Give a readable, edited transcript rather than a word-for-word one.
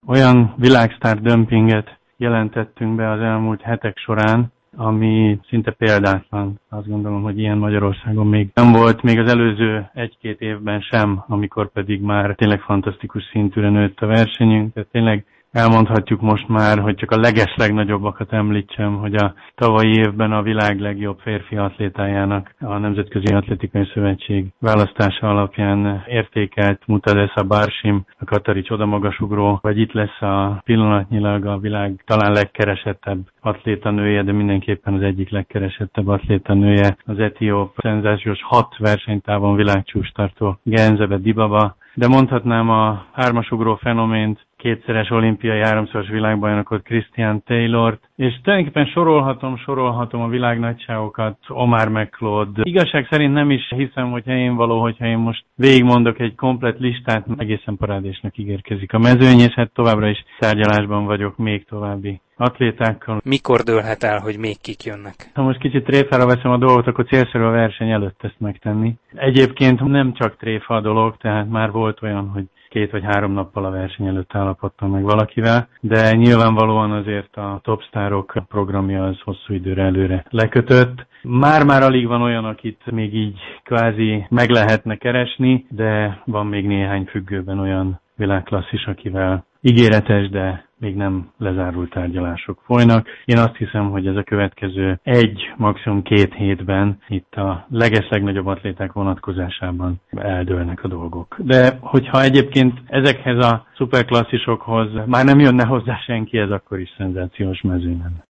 Olyan világsztár dömpinget jelentettünk be az elmúlt hetek során, ami szinte példátlan. Azt gondolom, hogy ilyen Magyarországon még nem volt, még az előző 1-2 évben sem, amikor pedig már tényleg fantasztikus szintűre nőtt a versenyünk. Tehát tényleg elmondhatjuk most már, hogy csak a legeslegnagyobbakat említsem, hogy a tavalyi évben a világ legjobb férfi atlétájának a Nemzetközi Atlétikai Szövetség választása alapján értékelt Mutadesa Barshim, a katari csodamagasugró, vagy itt lesz a pillanatnyilag a világ talán legkeresettebb atlétanője, de mindenképpen az egyik legkeresettebb atlétanője, az etióp szenzációs 6 versenytávon világcsúcstartó Genzebe Dibaba. De mondhatnám a hármasugró fenomént, 2-szeres olimpiai 3-szoros világbajnokot, Christian Taylort, és tulajdonképpen sorolhatom a világ nagyságokat, Omar McLeod. Igazság szerint nem is hiszem, hogy helyén való, hogyha én most végigmondok egy komplett listát, egészen parádésnak ígérkezik a mezőny, és hát továbbra is tárgyalásban vagyok még további atlétákkal. Mikor dőlhet el, hogy még kik jönnek? Ha most kicsit tréfára veszem a dolgot, akkor célszerű a verseny előtt ezt megtenni. Egyébként nem csak tréfa a dolog, tehát már volt olyan, hogy 2 vagy 3 nappal a verseny előtt állapodtam meg valakivel, de nyilvánvalóan azért a topstárok programja az hosszú időre előre lekötött. Már alig van olyan, akit még így kvázi meg lehetne keresni, de van még néhány függőben olyan világklasszis, akivel ígéretes, de még nem lezárult tárgyalások folynak. Én azt hiszem, hogy ez a következő 1, maximum 2 hétben itt a legeslegnagyobb atléták vonatkozásában eldőlnek a dolgok. De hogyha egyébként ezekhez a szuperklasszisokhoz már nem jönne hozzá senki, ez akkor is szenzációs mezőny lenne.